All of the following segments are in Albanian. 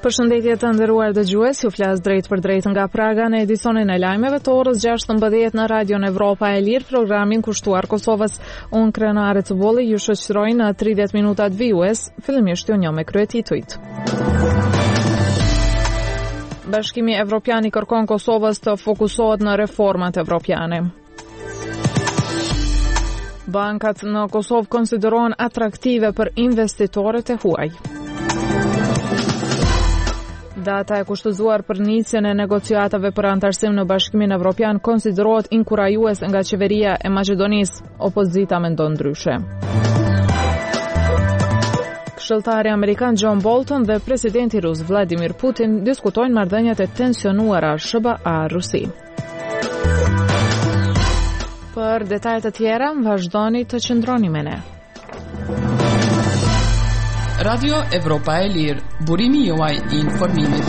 Përshëndetje të nderuar dëgjues, ju flas drejt për drejt nga Praga në edicionin e lajmeve të orës 16 në Radion Evropa e Lirë, programin kushtuar Kosovës. Unë Krenare Cubulli ju shoqëroj në 30 minutat vijues, fillimisht ju njoh me kryetitujt. Bashkimi Evropian i kërkon Kosovës të fokusohet në reformat evropiane. Bankat në Kosovë konsiderohen atraktive për investitorët e huaj. Data e kushtëzuar për nisjen e negociatave për antarësim në Bashkimin Evropian konsiderohet inkurajues nga qeveria e Maqedonisë. Opozita mendon ndryshe. Këshilltari amerikan John Bolton dhe presidenti rus Vladimir Putin diskutojnë marrëdhëniet e tensionuara SBA-Rusi. Për detajet të tjera, vazhdoni të qëndroni me ne. Radio Evropa e Lirë, burimi juaj i informimit.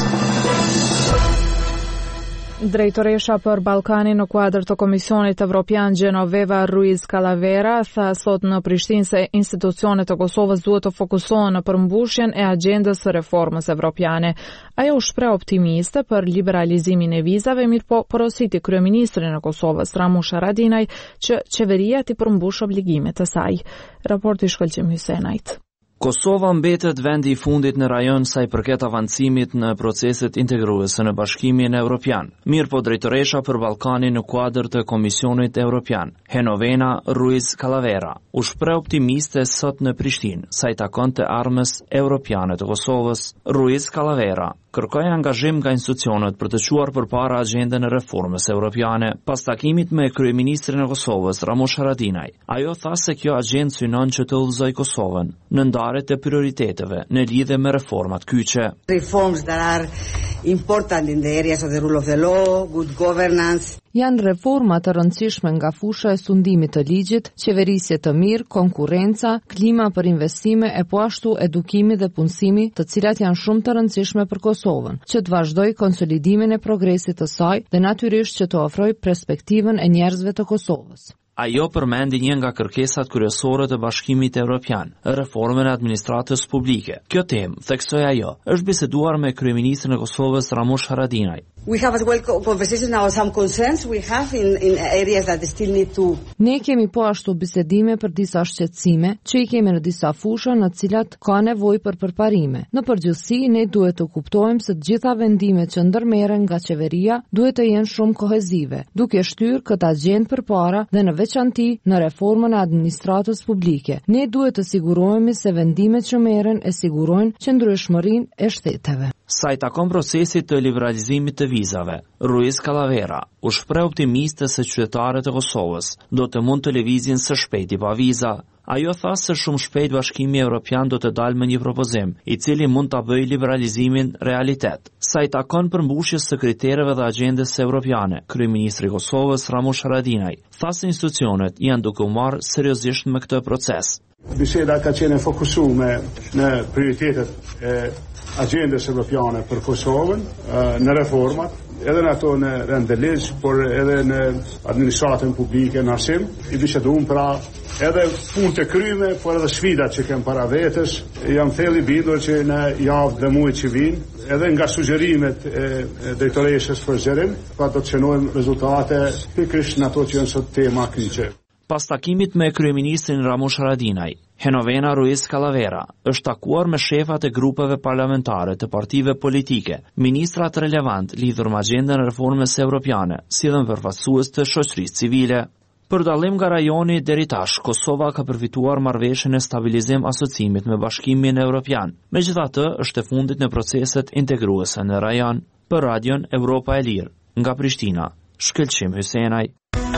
Drejtoresha për Ballkanin në kuadër të Komisionit Evropian Genoveva Ruiz Calavera tha sot në Prishtinë se institucionet e Kosovës duhet të fokusohen në përmbushjen e agjendës së reformës evropiane. Ajo u shpreh optimiste për liberalizimin e vizave, mirëpo porositi kryeministrin e Kosovës Ramush Haradinaj që qeveria t'i përmbush obligimet e saj. Raporti Shkëlqim Hysenajt. Kosova mbetet vendi i fundit në rajon sa i përket avancimit në proceset integruese në Bashkimin Evropian. Mirëpo drejtoresha për Ballkanin në kuadër të Komisionit Evropian, Genoveva Ruiz Calavera, u shpreh optimiste sot në Prishtinë sa i takon të armës evropiane të Kosovës. Ruiz Calavera kërkoi angazhim nga institucionet për të çuar përpara agjendën e reformës evropiane. Pas takimit me kryeministrin e Kosovës Ramush Haradinaj, ajo tha se kjo agjendë synon që të udhëzojë Kosovën në ndarjet e prioriteteve në lidhje me reformat kyçe. Reforms that are important in the areas of the rule of the law, good governance. Janë reforma të rëndësishme nga fusha e sundimit të ligjit, qeverisje të mirë, konkurrenca, klima për investime e po ashtu edukimi dhe punësimi, të cilat janë shumë të rëndësishme për Kosovën, që të vazhdoj konsolidimin e progresit të saj dhe natyrisht që të ofroj perspektivën e njerëzve të Kosovës. Ajo përmendi një nga kërkesat kryesore të Bashkimit Evropian, reformën e administratës publike. Kjo temë, theksoi ajo, është biseduar me kryeministrin e Kosovës Ramush Haradinaj. We have as well conversations now, some concerns we have in areas that still need to. Ne kemi po ashtu bisedime për disa shqetësime që i kemi në disa fusha në cilat ka nevojë për përparime. Në përgjithësi, ne duhet të kuptojmë se të gjitha vendimet që ndërmerren nga qeveria duhet të jenë shumë kohezive, duke shtyrë këtë agjendë përpara dhe në veçanti në reformën e administratës publike. Ne duhet të sigurohemi se vendimet që merren e sigurojnë qëndrueshmërinë e shteteve. Sa i takon procesit të liberalizimit të vizave, Ruiz Calavera u shpreh optimiste se qytetarët e Kosovës do të mund të lëvizin së shpejti pa viza. Ajo tha se shumë shpejt Bashkimi Evropian do të dalë me një propozim, i cili mund ta bëjë liberalizimin realitet. Sa i takon përmbushjes së kritereve dhe agjendës evropiane, kryeministri i Kosovës Ramush Haradinaj tha se institucionet janë duke u marrë seriozisht me këtë proces. Biseda ka qenë fokusuar në prioritetet e agjendës evropiane për Kosovën, në reformat, edhe në ato në rendeligj, por edhe në administratën publike, në arsim, i biseduam pra edhe punë të kryme, por edhe sfidat që kemë para vetës. Jam thellë i bindur që në javë dhe muaj që vinë, edhe nga sugjerimet e drejtoreshës për zgjerim, pa do të shënojmë rezultate pikërisht në ato që janë sot tema kyçe. Pas takimit me kryeministrin Ramush Haradinaj, Genoveva Ruiz Calavera është takuar me shefat e grupeve parlamentare të partive politike, ministrat relevant lidhur me agjendën e reformës evropiane, si dhe përfaqësues të shoqërisë civile. Për dallim nga rajoni deri tash, Kosova ka përfituar marrëveshjen e stabilizim asociimit me Bashkimin Evropian. Megjithatë, është e fundit në proceset integruese në rajon. Për Radion Evropa e Lirë, nga Prishtina, Shkëlqim Hysenaj.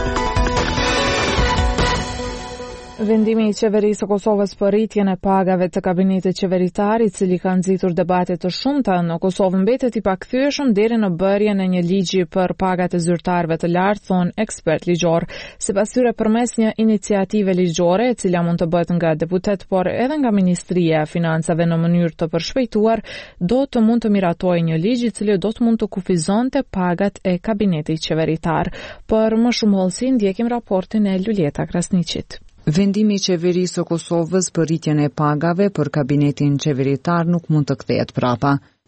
Vendimi i qeverisë së Kosovës për rritjen e pagave të kabinetit qeveritar, i cili ka nxitur debate të shumta në Kosovë, mbetet i pakthyeshëm deri në bërjen e një ligji për pagat e zyrtarëve të lartë, thon ekspert ligjor. Sipas tyre, përmes një iniciative ligjore, e cila mund të bëhet nga deputet, por edhe nga Ministria e Financave në mënyrë të përshpejtuar, do të mund të miratojë një ligj i cili do të mund të kufizonte pagat e kabinetit qeveritar. Për më shumë hollësi ndjekim raportin e Luljeta Krasniqit. Vendimi i qeverisë së Kosovës për rritjen e pagave për kabinetin qeveritar nuk mund të kthehet prapa.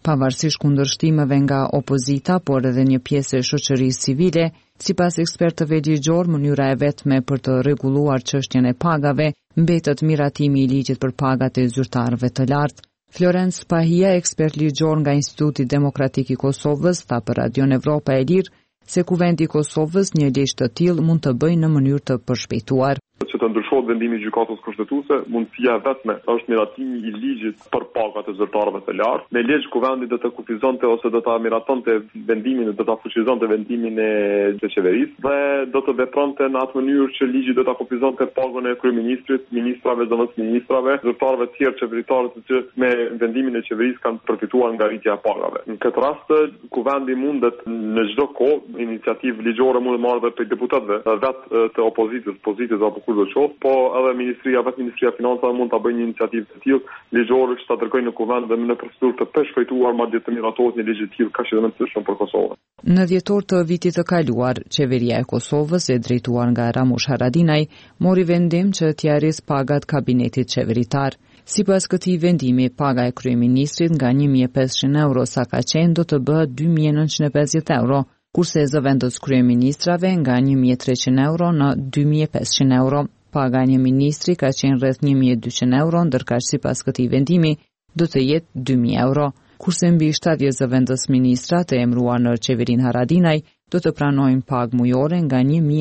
Pavarësisht kundërshtimeve nga opozita, por edhe një pjesë e shoqërisë civile, sipas ekspertëve ligjor, mënyra e vetme për të rregulluar çështjen e pagave mbetet miratimi i ligjit për pagat e zyrtarëve të lartë. Florence Pahia, ekspert ligjor nga Instituti Demokratik i Kosovës, tha për Radion Evropa e Lirë se Kuvendi i Kosovës një ligj të tillë mund të bëjë në mënyrë të përshpejtuar. Që të ndryshohet vendimi i gjykatës kushtetuese, mundësia vetme është miratimi i ligjit për pagat e zyrtarëve të lartë. Me ligj Kuvendi do të kufizonte ose do ta miratonte vendimin, do ta fuqizonte vendimin e qeverisë dhe do të vepronte në atë mënyrë që ligji do ta kufizonte pagën e kryeministrit, ministrave, zëvendësministrave, zyrtarëve të tjerë qeveritarë që me vendimin e qeverisë kanë përfituar nga rritja e pagave. Në këtë rast, Kuvendi mundet në çdo kohë iniciativë ligjore mund të marrë për deputetëve vetë të opozitës apo kur do të qoftë, po edhe Ministria Financave mund ta bëjë një iniciativë të tillë ligjore që ta dërgojë në Kuvend dhe në procedurë të përshpejtuar madje të miratohet një ligj i tillë kaq i rëndësishëm për Kosovën. Në dhjetor të vitit të kaluar, qeveria e Kosovës, e drejtuar nga Ramush Haradinaj, mori vendim që t'i arrisë pagat kabinetit qeveritar. Sipas këtij vendimi, paga e kryeministrit nga 1.500 euro sa ka qenë do të bëhet 2.950 euro, kurse zëvendës kryeministrave nga 1.300 euro në 2.500 euro. Paga një ministri ka qenë rreth 1.200 euro, ndërkaq sipas këtij vendimi do të jetë 2.000 euro. Kurse mbi 70 zëvendës ministra të emëruar në qeverinë Haradinaj do të pranojnë pagë mujore nga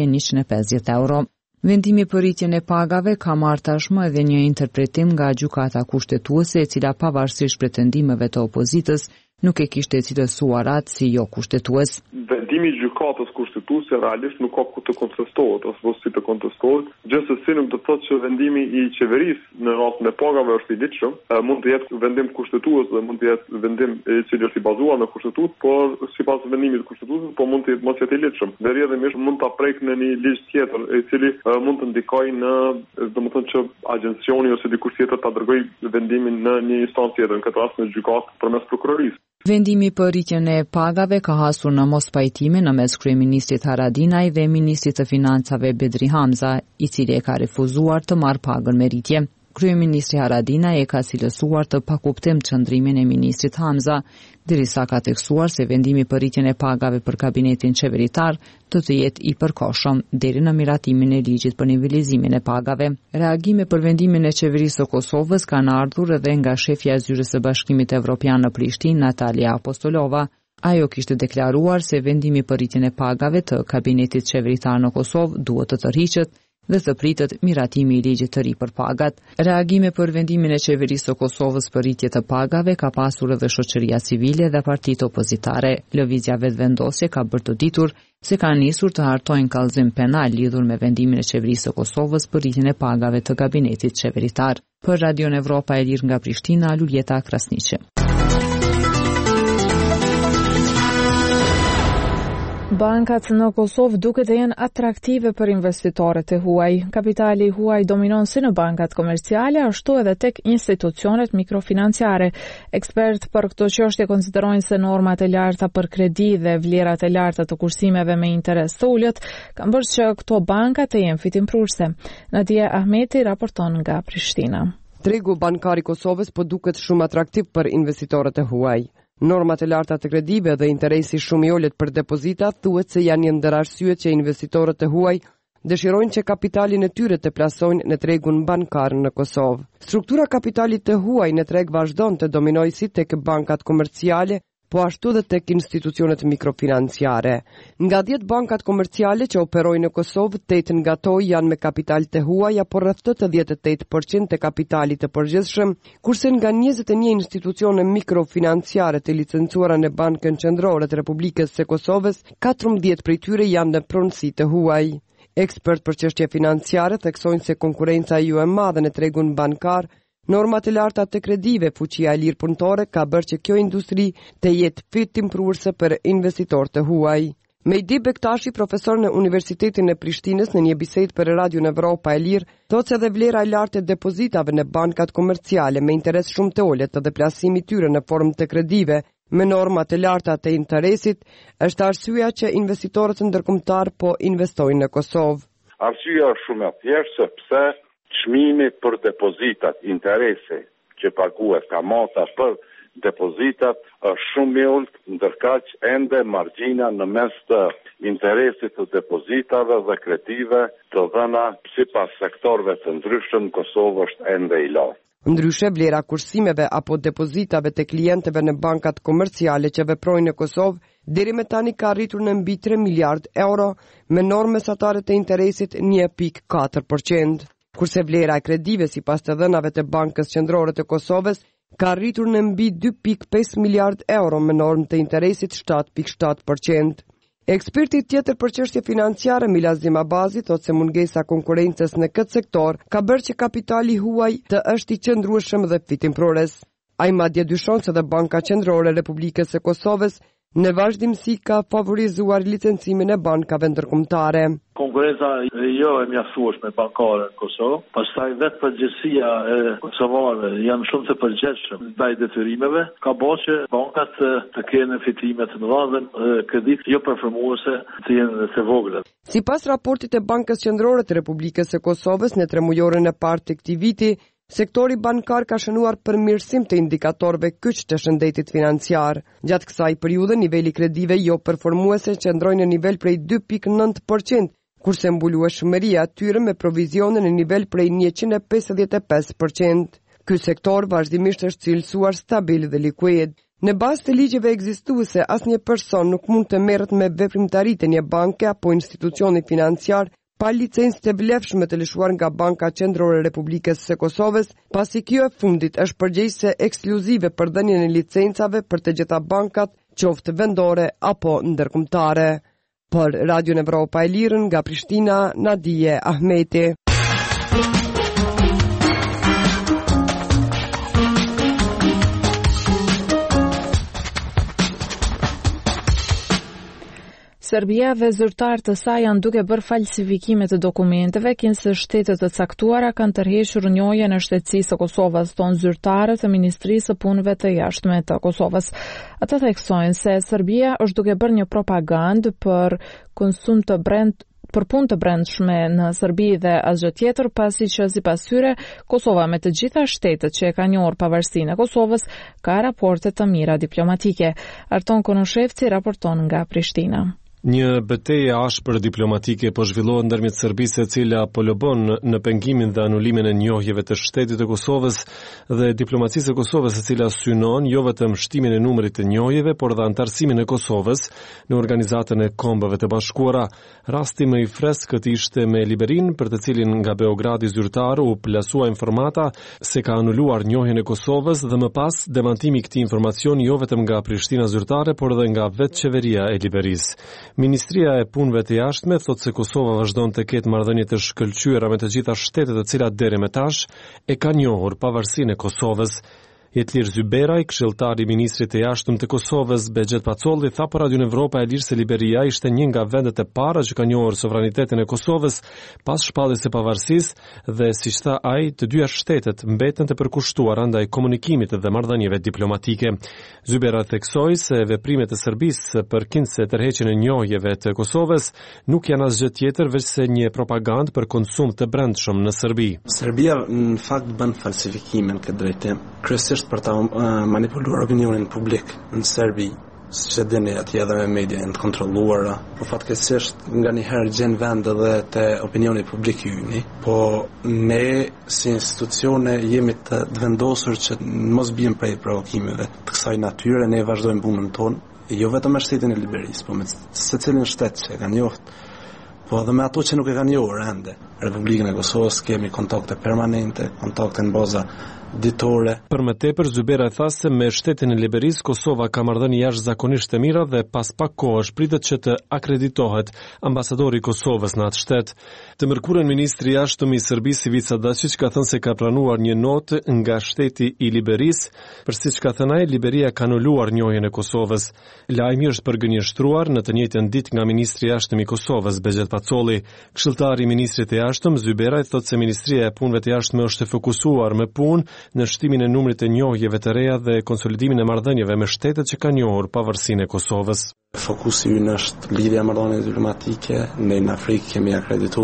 1.150 euro. Vendimi për rritjen e pagave ka marrë tashmë edhe një interpretim nga gjykata kushtetuese, e cila pavarësisht pretendimeve të opozitës nuk e kishte cilësuar atë si jo kushtetues. Vendimi i gjykatës kushtetuese realisht nuk ka ku të kontestohet ose si të kontestohet, gjithsesi nuk do të thotë që vendimi i qeverisë në rastin e pagave është i ligjshëm, mund të jetë vendim kushtetues dhe mund të jetë vendim i cili është i bazuar në kushtetues, por sipas vendimit të kushtetuesës, po mund të jetë mos jetë i ligjshëm. Dhe rrjedhimisht mund ta prek në një ligj tjetër, i cili mund të ndikojë në, domethënë që agjencioni ose dikush tjetër ta dërgojë vendimin në një instancë tjetër, në këtë rast në gjykatë përmes prokurorisë. Vendimi për rritjen e pagave ka hasur në mospajtime në mes kryeministrit Haradinaj dhe ministrit të financave Bedri Hamza, i cili e ka refuzuar të marrë pagën me rritje. Kryeministri Haradinaj e ka cilësuar të pakuptim çndrimin e ministrit Hamza, derisa ka theksuar se vendimi për rritjen e pagave për kabinetin qeveritar do të jetë i përkohshëm deri në miratimin e ligjit për nivelizimin e pagave. Reagime për vendimin e qeverisë së Kosovës kanë ardhur edhe nga shefja e zyrës së Bashkimit Evropian në Prishtinë, Natalia Apostolova. Ajo kishte deklaruar se vendimi për rritjen e pagave të kabinetit qeveritar në Kosovë duhet të tërhiqet dhe të pritet miratimi i ligjit të ri për pagat. Reagime për vendimin e qeverisë së Kosovës për rritje të pagave ka pasur edhe shoqëria civile dhe partitë opozitare. Lëvizja vetëvendosje ka bërë të ditur se ka nisur të hartojnë kallëzim penal lidhur me vendimin e qeverisë së Kosovës për rritjen e pagave të kabinetit qeveritar. Për Radion Evropa e Lirë nga Prishtina, Luljeta Krasniqi. Bankat në Kosovë duket të jenë atraktive për investitorët e huaj. Kapitali huaj dominon si në bankat komerciale, ashtu edhe tek institucionet mikrofinanciare. Ekspert për këto çështje konsiderojnë se normat e larta për kredi dhe vlerat e larta të kursimeve me interes të ulët kanë bërë që këto banka të jenë fitimprurse. Nadia Ahmeti raporton nga Prishtina. Tregu bankar i Kosovës po duket shumë atraktiv për investitorët e huaj. Normat e larta të kredive dhe interesi shumë i ulët për depozita thuhet se janë një ndër arsyet që investitorët e huaj dëshirojnë që kapitalin e tyre të plasojnë në tregun bankar në Kosovë. Struktura kapitalit të huaj në treg vazhdon të dominojë si tek bankat komerciale, po ashtu dhe tek institucionet mikrofinanciare. Nga 10 bankat komerciale që operojnë në Kosovë, 8 nga to janë me kapital të huaj apo rreth 88% të kapitalit të përgjithshëm, kurse nga 21 institucione mikrofinanciare të licencuara në Bankën Qendrore të Republikës së Kosovës, 14 prej tyre janë në pronësi të huaj. Ekspert për çështje financiare theksojnë se konkurenca ju e madhe në tregun bankar, normat e larta të kredive, fuqia e lirë punëtore ka bërë që kjo industri të jetë fitimprurse për investitorët të huaj. Mejdi Bektashi, profesor në Universitetin e Prishtinës, në një bisedë për Radion Evropa e Lirë, thotë se edhe vlera e lartë e depozitave në bankat komerciale me interes shumë të ulët dhe plasimi tyre në formë të kredive me normat e larta të interesit është arsyeja që investitorët ndërkombëtar po investojnë në Kosovë. Arsyeja është shumë e thjeshtë sepse çmimi për depozitat, interese që paguhet kamata për depozitat është shumë i ulët, ndërkaq ende margjina në mes të interesit të depozitave dhe kredive të dhëna sipas sektorëve të ndryshëm, Kosovë është ende i lartë. Ndryshe, vlera kursimeve apo depozitave të klientëve në bankat komerciale që veprojnë në Kosovë deri me tani ka arritur në mbi 3 miliard euro me normë mesatare të interesit 1.4%, kurse vlera e kredive sipas të dhënave të Bankës Qendrore të Kosovës ka arritur në mbi 2.5 miliard euro me normë të interesit 7.7%. Eksperti tjetër për çështje financiare Milazim Abazi thotë se mungesa konkurrencës në këtë sektor ka bërë që kapitali huaj të është i qëndrueshëm dhe fitimprores. Ai madje dyshon se dhe Banka Qendrore e Republikës së Kosovës në vazhdimsi ka favorizuar licencimin e bankave ndërkombëtare. Konkurenca jo e mjaftueshme bankare në Kosovë, pastaj vetë përgjegjësia e kosovarëve janë shumë të përgjegjshëm ndaj detyrimeve, ka bërë që bankat të kenë fitime të mëdha dhe kredit jo performuese të jenë të vogla. Sipas raportit të Bankës Qendrore të Republikës së Kosovës në tremujorin e parë të këtij viti, sektori bankar ka shënuar përmirësim të indikatorëve kyç të shëndetit financiar. Gjatë kësaj periudhe, niveli kredive jo performuese qëndroi në nivel prej 2.9%, kurse mbulueshmëria e tyre me provizionin në nivel prej 155%. Ky sektor vazhdimisht është cilësuar stabil dhe likuid. Në bazë të ligjeve ekzistuese, asnjë person nuk mund të merret me veprimtaritë një banke apo institucioni financiar pa licencë të vlefshme të lëshuar nga Banka Qendrore e Republikës së Kosovës, pasi kjo e fundit është përgjegjëse ekskluzive për dhënien e licencave për të gjitha bankat, qoftë vendore apo ndërkombëtare. Për Radio Evropa e Lirën nga Prishtina, Nadije Ahmeti. Serbia dhe zyrtarë të saj janë duke bërë falsifikime të dokumenteve, kinse shtetet të caktuara kanë tërhequr njohjen e shtetësisë së Kosovës, tonë zyrtarët e Ministrisë së Punëve të Jashtme të Kosovës. Ata theksojnë se Serbia është duke bërë një propagandë për konsum të për punë të brendshme në Serbi dhe asgjë tjetër, pasi që sipas tyre Kosova me të gjitha shtetet që e ka njohur pavarësinë e Kosovës ka raporte të mira diplomatike. Arton Konoshevci raporton nga Prishtina. Një betejë ashpër diplomatike po zhvillohet ndërmjet Serbisë, e cila po lobon në pengimin dhe anulimin e njohjeve të shtetit të Kosovës dhe diplomacisë së Kosovës, e cila synon jo vetëm shtimin e numrit të njohjeve, por dhe antarësimin e Kosovës në Organizatën e Kombeve të Bashkuara. Rasti më i freskët ishte me Liberin, për të cilin nga Beogradi zyrtar u plasua informata se ka anuluar njohjen e Kosovës dhe më pas demantimi i këtij informacioni jo vetëm nga Prishtina zyrtare, por edhe nga vetë qeveria e Liberisë. Ministria e Punëve të Jashtme thotë se Kosova vazhdon të ketë marrëdhënie të shkëlqyera me të gjitha shtetet të cilat deri më tash e kanë njohur pavarësinë e Kosovës. Jetlir Zyberaj, këshilltari i ministrit të jashtëm të Kosovës, Bexhet Pacolli, tha për Radio Evropa e Lirë se Liberia ishte një nga vendet e para që ka njohur sovranitetin e Kosovës pas shpalljes së pavarësisë dhe, siç tha ai, të dyja shtetet mbeten të përkushtuara ndaj komunikimit dhe marrëdhënieve diplomatike. Zyberaj theksoi se veprimet e Serbisë përkindse tërheqjen e njohjeve të Kosovës nuk janë asgjë tjetër veç se një propagandë për konsum të brendshëm në Serbi. Serbia në fakt bën falsifikimin këtë drejtim, kryesisht për ta manipuluar opinionin publik në Serbi, siç e dini atje edhe me media janë të kontrolluara, po fatkeqësisht nganjëherë gjen vend edhe te opinioni publik i yni, po ne si institucione jemi të vendosur që mos bijmë prej provokimeve të kësaj natyre. Ne vazhdojmë punën tonë, jo vetëm me shtetin e Liberisë, po me secilin shtet që e kanë njohur, po edhe me ato që nuk e kanë njohur ende. Republikën e Kosovës kemi kontakte permanente, kontakte në baza ditore. Për më tepër, Zyberaj tha se me shtetin e Liberisë Kosova ka marrëdhënie jashtëzakonisht të mira dhe pas pak kohësh pritet që të akreditohet ambasadori i Kosovës në atë shtet. Të mërkurën ministri i jashtëm i Serbisë Ivica Dačić ka thënë se ka pranuar një notë nga shteti i Liberisë, për siç ka thënë ai, Liberia ka anuluar njohjen e Kosovës. Lajmi është përgënjeshtruar në të njëjtën ditë nga ministri i jashtëm i Kosovës Bexhet Pacolli. Këshilltari i ministrit të jashtëm Zyberaj thotë se Ministria e Punëve të Jashtme është fokusuar me punë në shtimin e numrit të njohjeve të reja dhe konsolidimin e marrëdhënieve me shtetet që kanë njohur pavarësinë e Kosovës. Fokusi ynë është lidhja marrëdhënie diplomatike. Ne në Afrikë kemi akredituar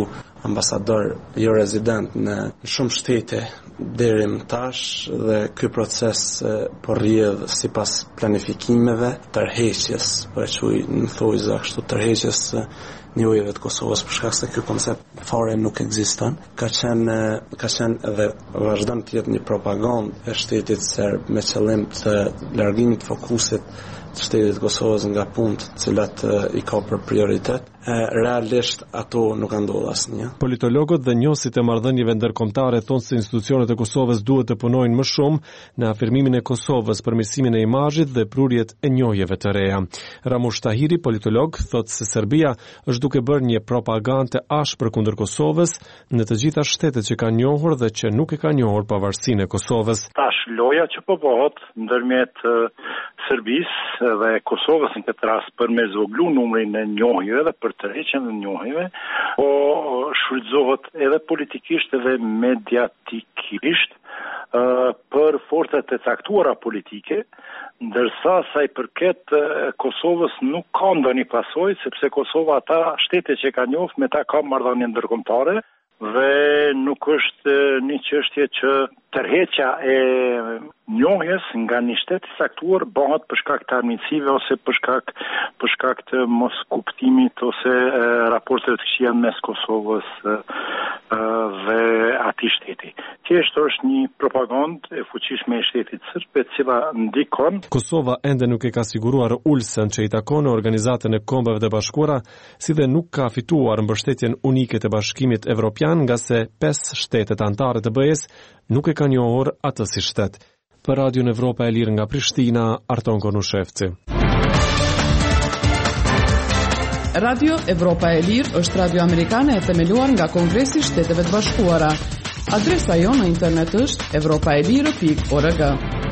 ambasador jo rezident në shumë shtete deri më tash dhe ky proces po rrjedh sipas planifikimeve tërheqjes, po e quaj në thojza kështu tërheqjes njëujve të Kosovës për shkak se ky koncept fare nuk ekziston. Ka qenë edhe vazhdon të jetë një propagandë e shtetit serb me qëllim të largimit fokusit të shtetit Kosovës nga punët të cilat i ka për prioritet. Realisht ato nuk kanë ndodhur asnjë. Politologët dhe njohësit e marrëdhënieve ndërkombëtare thonë se institucionet e Kosovës duhet të punojnë më shumë në afirmimin e Kosovës, përmirësimin e imazhit dhe prurjet e njohjeve të reja. Ramush Tahiri, politolog, thotë se Serbia është duke bërë një propagandë të ashpër kundër Kosovës në të gjitha shtetet që kanë njohur dhe që nuk e kanë njohur pavarësinë e Kosovës. Tash loja që po bëhet ndërmjet Serbisë dhe Kosovës në këtë rast për me zvoglu numrin e njohjeve dhe për tërheqjen e njohjeve, po shfrytëzohet edhe politikisht edhe mediatikisht për forcat e caktuara politike, ndërsa sa i përket Kosovës nuk ka ndonjë pasojë, sepse Kosova ata shtete që ka njohur me ta ka marrëdhënie ndërkombëtare dhe nuk është një çështje që tërheqja e njohjes nga një shtet i saktuar bëhet për shkak të armiqësive ose për shkak të mos kuptimit ose raporteve të këqija mes Kosovës dhe atij shteti. Thjesht është një propagandë e fuqishme e shtetit serb e cila ndikon. Kosova ende nuk e ka siguruar ulsen që i takon në Organizatën e Kombeve të Bashkuara, si dhe nuk ka fituar mbështetjen unike të Bashkimit Evropian, nga se 5 shtetet anëtare të BE-s nuk e kanë njohur atë si shtet. Për Radion Evropa e Lirë nga Prishtina, Arton Konushevci. Radio Evropa e Lirë është radio amerikane e themeluar nga Kongresi i Shteteve të Bashkuara. Adresa jonë në internet është evropaelire.org.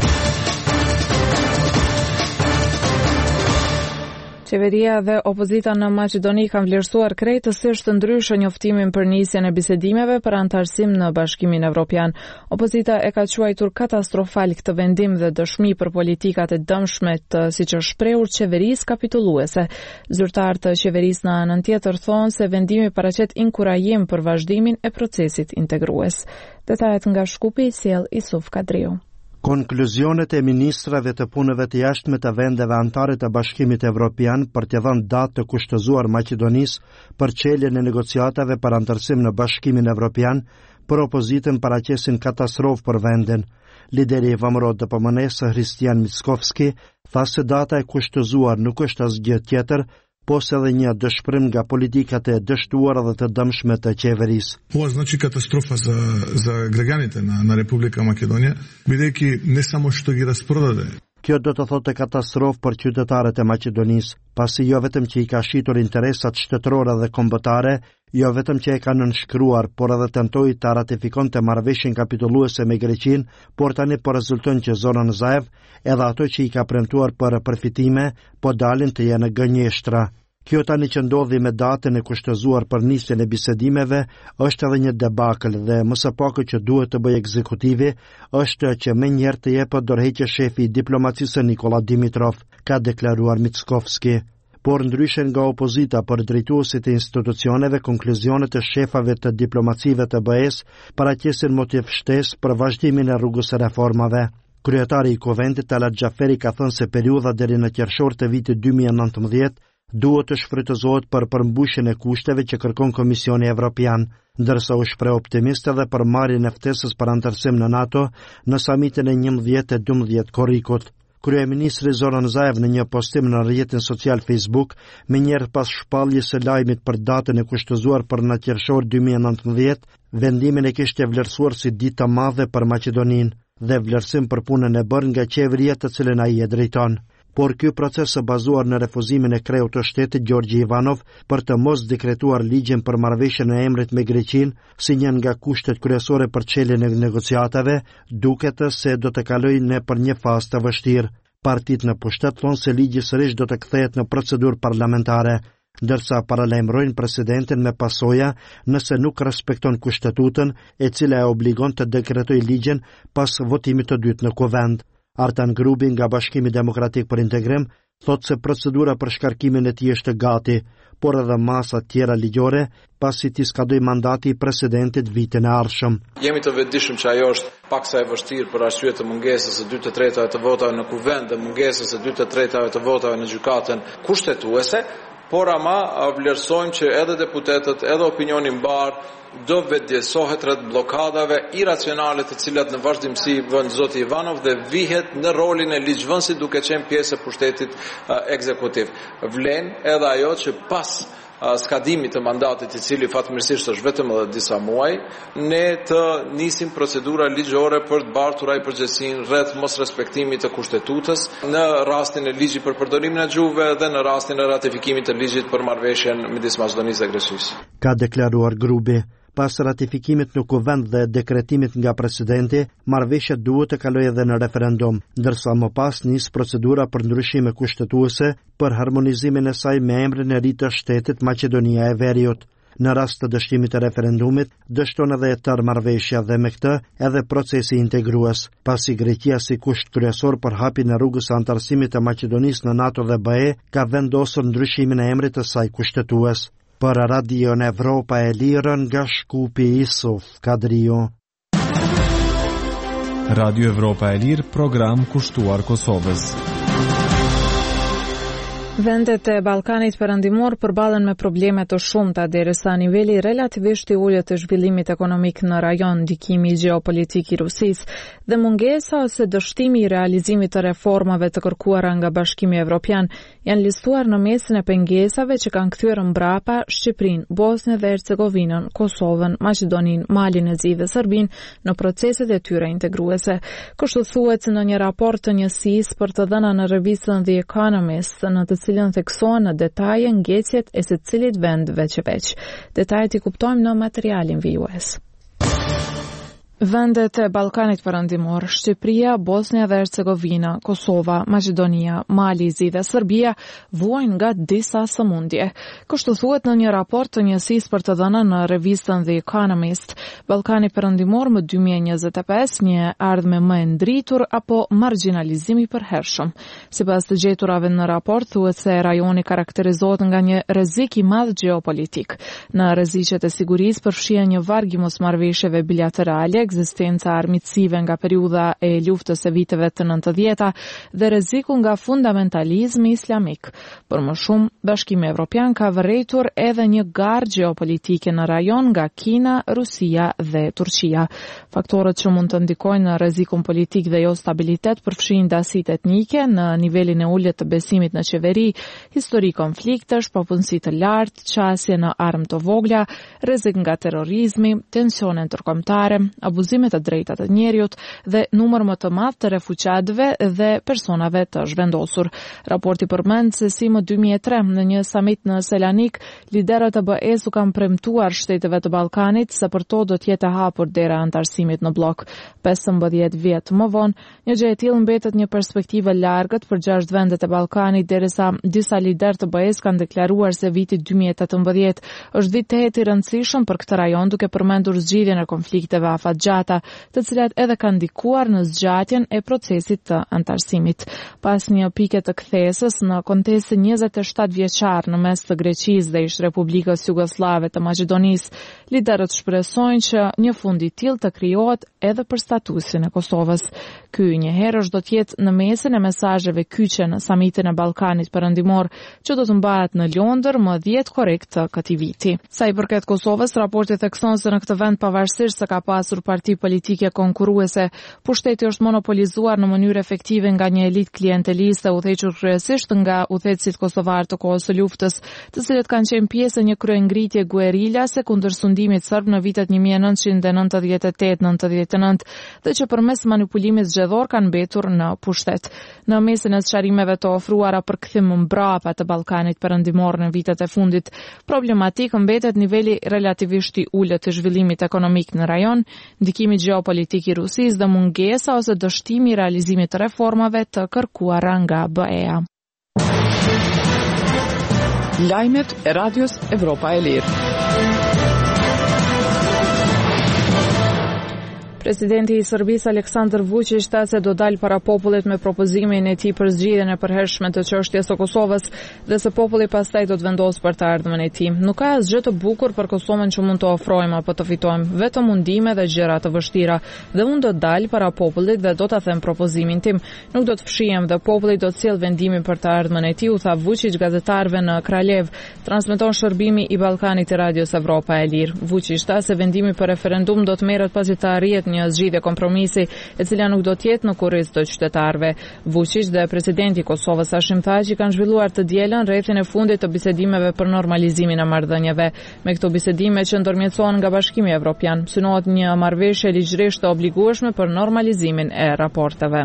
Qeveria dhe opozita në Maqedoni kanë vlerësuar krejtësisht ndryshe njoftimin për nisjen e bisedimeve për antarësim në Bashkimin Evropian. Opozita e ka quajtur katastrofal këtë vendim dhe dëshmi për politikat e dëmshme të siç është shprehur qeverisë kapitulluese. Zyrtarët të qeverisë në anën tjetër thonë se vendimi paraqet inkurajim për vazhdimin e procesit integrues. Detajet nga Shkupi sjell Isuf Kadriu. Konkluzionet e ministrave të punëve të jashtme të vendeve anëtare të Bashkimit Evropian për të dhënë datë të kushtëzuar Maqedonisë për çeljen e negociatave për antarësim në Bashkimin Evropian, për opozitën paraqesin katastrofë për vendin. Lideri i VMRO DPMNE-s Hristijan Mickovski tha se data e kushtëzuar nuk është asgjë tjetër, pos edhe një dëshpërim nga politikat e dështuara dhe të dëmshme të qeverisë. Ова значи катастрофа за граѓаните на Република Македонија, бидејќи не само што ги распродаде. Kjo do të thotë katastrofë për qytetarët e Maqedonisë, pasi jo vetëm që i ka shitur interesat shtetërore dhe kombëtare, jo vetëm që e ka nënshkruar, por edhe tentoi ta ratifikonte marrëveshjen kapitulluese me Greqinë, por tani po rezulton që zonën Zaev, edhe ato që i ka premtuar për përfitime, po dalin të jenë gënjeshtra. Kjo tani që ndodhi me datën e kushtëzuar për nisjen e bisedimeve është edhe një debakël dhe më së paku që duhet të bëjë ekzekutivi është që menjëherë të jepet dorëheqje shefi i diplomacisë Nikola Dimitrov, ka deklaruar Mickovski. Por ndryshe nga opozita për drejtuesit e institucioneve, konkluzionet e shefave të diplomacive të BE-s paraqesin motiv shtesë për vazhdimin e rrugës së reformave. Kryetari i Kuvendit Talat Xhaferi ka thënë se periudha deri në qershor të vitit 2019 duhet të shfrytëzohet për përmbushjen e kushteve që kërkon Komisioni Evropian, ndërsa u shpreh optimist edhe për marrjen e ftesës për antarësim në NATO në samitin e 11 e 12 korrikut. Kryeministri Zoran Zaev në një postim në rrjetin social Facebook, menjëherë pas shpalljes së lajmit për datën e kushtëzuar për në qershor 2019, vendimin e kishte vlerësuar si ditë të madhe për Maqedoninë dhe vlerësim për punën e bërë nga qeveria të cilën ai e drejton. Por ky proces e bazuar në refuzimin e kreut të shtetit Gjorgji Ivanov për të mos dekretuar ligjin për marrëveshjen e emrit me Greqinë si një nga kushtet kryesore për çeljen e negociatave, duket se do të kalojë nëpër një fazë të vështirë. Partitë në pushtet thonë se ligji sërish do të kthehet në procedurë parlamentare, ndërsa paralajmërojnë presidentin me pasoja nëse nuk respekton kushtetutën e cila e obligon të dekretojë ligjin pas votimit të dytë në Kuvend. Artan Grubi nga Bashkimi Demokratik për Integrim thotë se procedura për shkarkimin e tij është gati, por edhe masa tjera ligjore, pasi t'i skadoi mandati i presidentit vitin e ardhshëm. Jemi të vetëdijshëm që ajo është paksa e vështirë për arsye të mungesës së 2/3 të votave në kuvend dhe mungesës së 2/3 të votave në gjykatën kushtetuese, por ama vlerësojmë që edhe deputetët, edhe opinioni mbar do vetëdijsohet rreth bllokadave iracionale të cilat në vazhdimsi vën zoti Ivanov dhe vihet në rolin e ligjvënësit duke qenë pjesë e pushtetit ekzekutiv. Vlen edhe ajo që pas skadimit të mandatit i cili fatmirësisht është vetëm edhe disa muaj, ne të nisim procedura ligjore për të bartur ai përgjegjësinë rreth mos respektimit të kushtetutës në rastin e ligjit për përdorimin e gjuhëve dhe në rastin e ratifikimit të ligjit për marrëveshjen midis Maqedonisë dhe Greqisë. Ka deklaruar grupi. Pas ratifikimit në kuvend dhe dekretimit nga presidenti, marrëveshja duhet të kalojë edhe në referendum, ndërsa më pas nis procedura për ndryshime kushtetuese për harmonizimin e saj me emrin e ri të shtetit Maqedonia e Veriut. Në rast të dështimit të referendumit, dështon edhe e tërë marrëveshja dhe me këtë edhe procesi integrues, pasi Greqia si kusht kryesor për hapjen e rrugës së antarësimit të Maqedonisë në NATO dhe BE ka vendosur ndryshimin e emrit të saj kushtetues. Për Radion Evropa e Lirën nga Shkupi Isuf Kadrio. Radio Evropa e Lirë, program kushtuar Kosovës. Vendet e Ballkanit Perëndimor përballen me probleme të shumta derisa niveli relativisht i ulët të zhvillimit ekonomik në rajon, ndikimi gjeopolitik i Rusisë dhe mungesa ose dështimi i realizimit të reformave të kërkuara nga Bashkimi Evropian janë listuar në mesin e pengesave që kanë kthyer mbrapa Shqipërinë, Bosnjën dhe Hercegovinën, Kosovën, Maqedoninë, Malin e Zi dhe Serbinë në proceset e tyre integruese. Kështu thuhet në një raport të njësisë për të dhëna në revistën The Economist, në të cilën theksohen në detaje ngjecjet e secilit vend veç e veç. Detajet i kuptojmë në materialin vijues. Vendet e Ballkanit Perëndimor, Shqipëria, Bosnja dhe Hercegovina, Kosova, Maqedonia, Mali i Zi dhe Serbia vuajnë nga disa sëmundje. Kështu thuhet në një raport të njësisë për të dhëna në revistën The Economist. Ballkani Perëndimor më 2025 një ardhmë më e ndritur apo marginalizim i përhershëm. Sipas të gjeturave në raport thuhet se rajoni karakterizohet nga një rrezik i madh gjeopolitik. Në rreziqet e sigurisë përfshihen një varg i mosmarrëveshjeve bilaterale, ekzistenca armiqësive nga periudha e luftës së viteve të 90-ta dhe rreziku nga fundamentalizmi islamik. Për më shumë, Bashkimi Evropian ka vërejtur edhe një garë gjeopolitike në rajon nga Kina, Rusia dhe Turqia. Faktorët që mund të ndikojnë në rrezikun politik dhe jo stabilitet përfshin dasitë etnike në nivelin e ulët të besimit në qeveri, histori konfliktesh, papunësi të lartë, qasje në armë të vogla, rrezik nga terrorizmi, tensione ndërkombëtare, abuzimet e drejtat të njerëzit dhe numër më të madh të refugjatëve dhe personave të zhvendosur. Raporti përmend se si më 2003 në një samit në Selanik, liderët e BE-s u kanë premtuar shteteve të Ballkanit se për to do të jetë e hapur dera e antarësimit në blok. 15 vjet më vonë, një gjë e tillë mbetet një perspektivë largët për 6 vendet e Ballkanit, derisa disa liderë të BE-s kanë deklaruar se viti 2018 është vit i rëndësishëm për këtë rajon, duke përmendur zgjidhjen e konflikteve afatgjata, të cilat edhe kanë ndikuar në zgjatjen e procesit të antarësimit. Pas një pike të kthesës në kontestin 27 vjeçar në mes të Greqisë dhe ish Republikës Jugoslave të Maqedonisë, liderët shpresojnë që një fund i tillë të krijohet edhe për statusin e Kosovës. Ky njëherë do të jetë në mesin e mesazheve kyçe në samitin e Ballkanit Perëndimor, që do të mbahet në Londër më 10 korrekt të këtij viti. Sa i përket Kosovës, raporti thekson se në këtë vend pavarësisht se ka pasur parti politike konkurruese, pushteti është monopolizuar në mënyrë efektive nga një elitë klienteliste udhëhequr kryesisht nga udhëheqësit kosovar të kohës së luftës, të cilët kanë qenë pjesë e një kryengritje guerilase kundër sundimit serb në vitet 1998-99 dhe që përmes manipulimit zgjedhor kanë mbetur në pushtet. Në mesin e sqarimeve të ofruara për kthim mbrapa të Ballkanit Perëndimor në vitet e fundit, problematik mbetet niveli relativisht i ulët të zhvillimit ekonomik në rajon, ndikimi gjeopolitik i Rusisë dhe mungesa ose dështimi i realizimit të reformave të kërkuara nga BE-a. Lajmet e Radios Evropa e Lirë. Presidenti I Serbisë Aleksandar Vučić tha se do dalë para popullit me propozimin e tij për zgjidhjen e përhershme të çështjes së Kosovës dhe se populli pastaj do të vendosë për të ardhmen e tij. Nuk ka asgjë të bukur për Kosovën që mund të ofrojmë apo të fitojmë, vetëm mundime dhe gjëra të vështira. Dhe unë do të dal para popullit dhe do ta them propozimin tim. Nuk do të fshihem dhe populli do të sjellë vendimin për të ardhmen e tij, u tha Vučić gazetarëve në Kraljev. Transmeton shërbimi I Ballkanit I Radios Evropa e Lirë. Vučić tha se vendimi për referendum do të merret pasi të arrihet një zgjidhje kompromisi e cila nuk do të jetë në kurriz të qytetarëve. Vučić dhe presidenti I Kosovës Hashim Thaçi kanë zhvilluar të dielën rrethin e fundit të bisedimeve për normalizimin e marrëdhënieve. Me këto bisedime që ndërmjetësohen nga Bashkimi Evropian, synohet një marrëveshje ligjërisht të obligueshme për normalizimin e raporteve.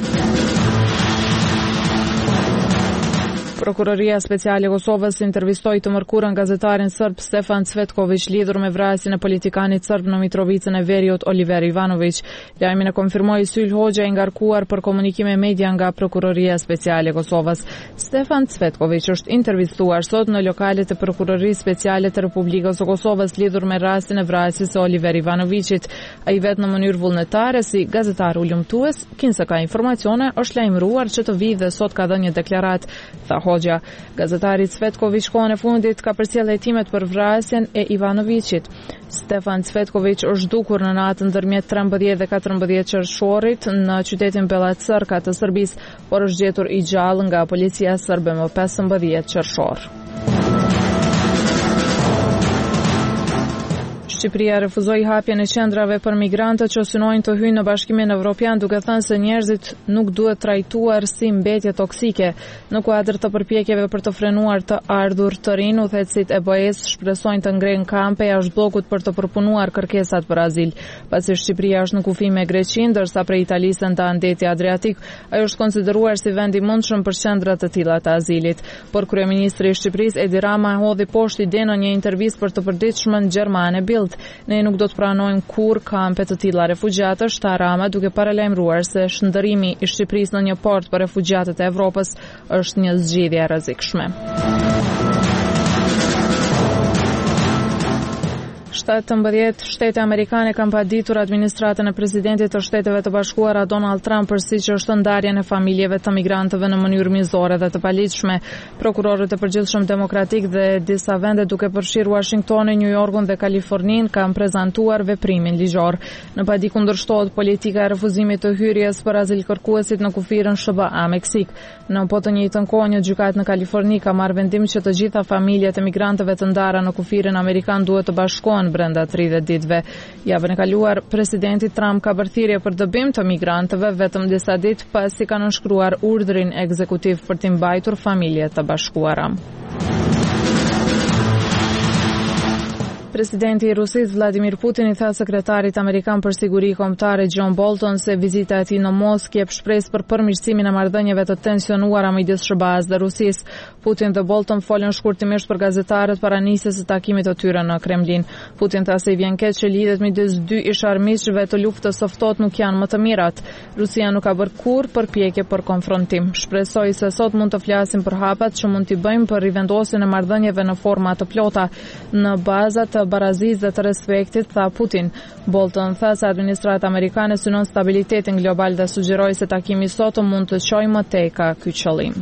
Prokuroria Speciale e Kosovës intervistoi të mërkurën gazetarin serb Stefan Cvetković lidhur me vrasjen e politikanit serb në Mitrovicën e Veriut Oliver Ivanović. Lajmin e konfirmoi Syl Hoxha I ngarkuar për komunikime media nga Prokuroria Speciale e Kosovës. Stefan Cvetković është intervistuar sot në lokalet e Prokurorisë Speciale të Republikës së Kosovës lidhur me rastin e vrasjes së Oliver Ivanovićit. Ai vet në mënyrë vullnetare si gazetar ulëmtues, kinse ka informacione, është lajmëruar që të vijë dhe sot ka dhënë një deklaratë, tha Hoxha. Gazetari Cvetković kohën e fundit ka përcjellë hetimet për vrasjen e Ivanovićit. Stefan Cvetković është zhdukur në natën ndërmjet 13 dhe 14 qershorit në qytetin Bela Crka të Serbisë, por është gjetur I gjallë nga policia serbe më 15 qershor. Shqipëria refuzoi hapjen e qendrave për migrantët që synojnë të hyjnë në Bashkimin Evropian, duke thënë se njerëzit nuk duhet trajtuar si mbetje toksike. Në kuadër të përpjekjeve për të frenuar të ardhur të rinj, udhëheqësit e BE-s shpresojnë të ngrenë kampe jashtë bllokut për të përpunuar kërkesat për azil. Pasi Shqipëria është në kufi me Greqinë, ndërsa prej Italisë ndan deti Adriatik, ajo është konsideruar si vend I mundshëm për qendra të tilla të azilit. Por kryeministri I Shqipërisë Edi Rama hodhi poshtë idenë në një intervistë për të përditshmen gjermane Bild. Ne nuk do të pranojmë kur kampe të tilla refugjatësh, tha Rama, duke paralajmëruar se shndërrimi I Shqipërisë në një port për refugjatët e Evropës është një zgjidhje e rrezikshme. 17 shtete amerikane kanë paditur administratën e presidentit të Shteteve të Bashkuara Donald Trump për siç është ndarjen e familjeve të migrantëve në mënyrë mizore dhe të paligjshme. Prokurorët e përgjithshëm demokratik dhe disa vende duke përfshirë Washingtonin, New Yorkun dhe Kalifornin kanë prezantuar veprimin ligjor. Në padi kundërshtohet politika e refuzimit të hyrjes për azilkërkuesit në kufirën SBA Meksik. Në po të njëjtën kohë një gjykatë në Kaliforni ka marrë vendim që të gjitha familjet e migrantëve të ndara në kufirin amerikan duhet të bashkohen brenda 30 ditëve. Javën e kaluar, presidenti Trump ka bërë thirrje për dëbim të migrantëve vetëm disa ditë pasi kanë nënshkruar urdhrin ekzekutiv për të mbajtur familjet të bashkuara. Presidenti I Rusisë Vladimir Putin I tha sekretarit amerikan për siguri kombëtare John Bolton se vizita e tij në Moskë jep shpresë për përmirësimin e marrëdhënieve të tensionuara midis SBA-s dhe Rusisë. Putin dhe Bolton folën shkurtimisht për gazetarët para nisjes së takimit të tyre në Kremlin. Putin tha se I vjen keq që lidhjet midis dy isharmiqve të luftës së ftohtë nuk janë më të mirat. Rusia nuk ka bërë kurrë përpjekje për konfrontim. Shpresoj se sot mund të flasim për hapat që mund t'i bëjmë për rivendosjen e marrëdhënieve në forma të plota në baza të barazisë dhe të respektit, tha Putin. Bolton tha se administrata amerikane synon stabilitetin global dhe sugjeroi se takimi sot mund të çojë më tej ka ky qëllim.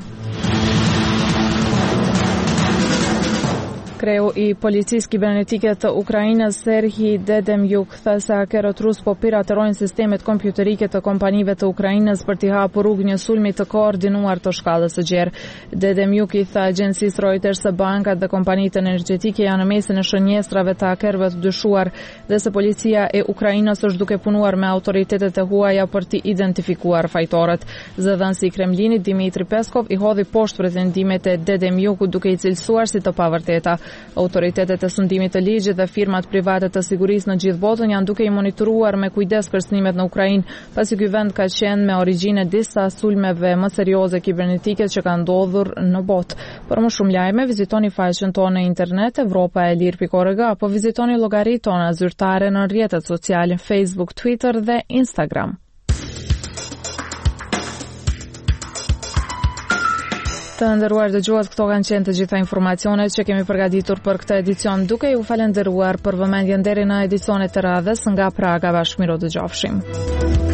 Kreu I policisë kibernetike të Ukrainës Serhij Dedemjuk tha se hakerët rus po piraterojnë sistemet kompjuterike të kompanive të Ukrainës për t'i hapur rrugë një sulmi të koordinuar të shkallës së gjerë. Dedemjuk I tha agjencisë Reuters se bankat dhe kompanitë energjetike janë në mesin e shënjestrave të hakerëve të dyshuar dhe se policia e Ukrainës është duke punuar me autoritetet e huaja për t'i identifikuar fajtorët. Zëdhënësi I Kremlinit Dmitri Peskov I hodhi poshtë pretendimet e Dedemjukut duke I cilësuar si të pavërteta. Autoritetet e sundimit të ligjit dhe firmat private të sigurisë në gjithë botën janë duke I monitoruar me kujdes kërcënimet në Ukrainë, pasi ky vend ka qenë me origjinë disa sulmeve më serioze kibernetike që kanë ndodhur në botë. Për më shumë lajme, vizitoni faqen tonë në internet evropaelir.org apo vizitoni llogaritë tona zyrtare në rrjetet sociale Facebook, Twitter dhe Instagram. Të nderuar dëgjues, këto kanë qenë të gjitha informacionet që kemi përgatitur për këtë edicion, duke ju falenderuar për vëmendjen deri në edicionet të radhës nga Praga. Bashkëmiro, dëgjofshim.